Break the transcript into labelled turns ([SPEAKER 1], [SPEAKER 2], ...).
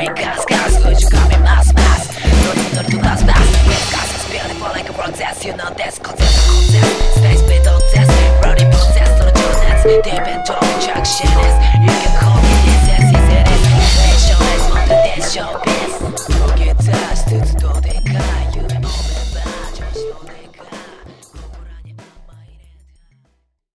[SPEAKER 1] me gas, ludzie kami mas Nor to das blast, yes, gas is beautiful like a process. You know that's contest, space bit on test, running process, no journals, deep into junction is, you can call